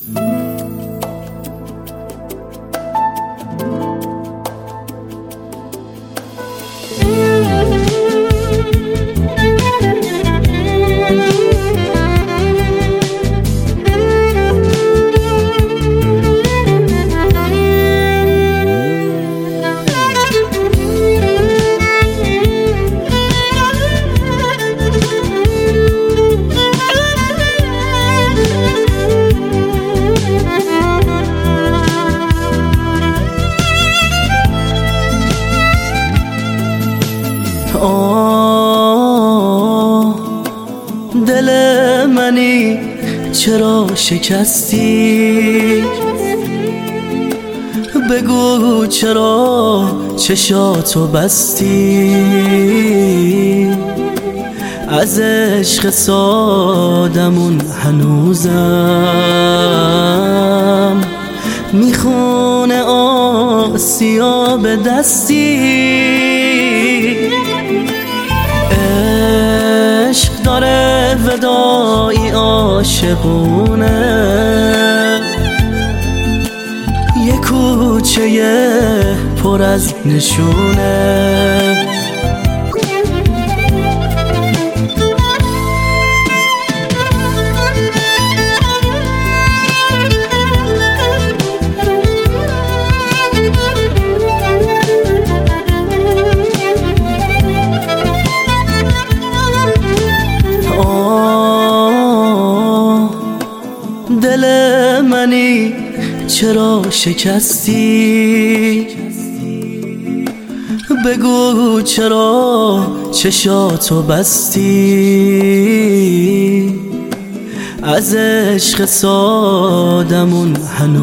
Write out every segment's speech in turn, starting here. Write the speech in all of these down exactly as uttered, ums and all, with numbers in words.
آه دل منی چرا شکستی؟ بگو چرا چشاتو بستی؟ از عشق سادمون هنوزم میخونه آسیاب دستی. عشق داره ودایی عاشقونه، یه کوچه پر از نشونه. دل منی چرا شکستی؟ بگو چرا چشاتو بستی؟ از عشق سادمون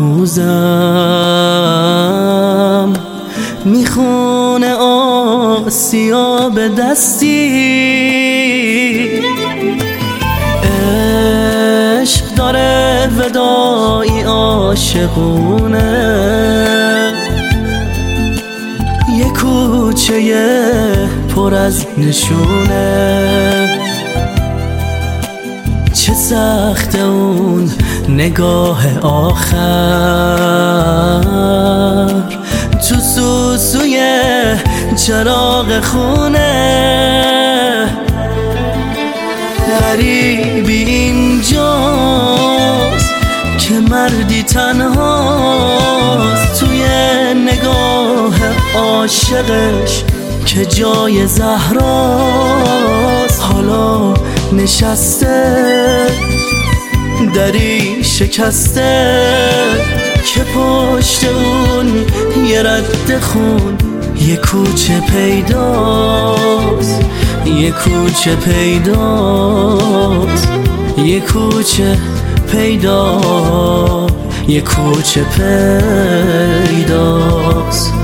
هنوزم میخونه آسیاب دستی. عشق داره ودایی عاشقونه، یه کوچه پر از نشونه. چه سخت اون نگاه آخر تو سوسوی چراغ خونه. غریبی اینجاست که مردی تنهاست توی نگاه عاشقش که جای زهراست. حالا نشسته دری شکسته که پشت اون یه رد خون یه کوچه پیداست، یه کوچه پیداست، یه کوچه پیدا، یه کوچه پیداست.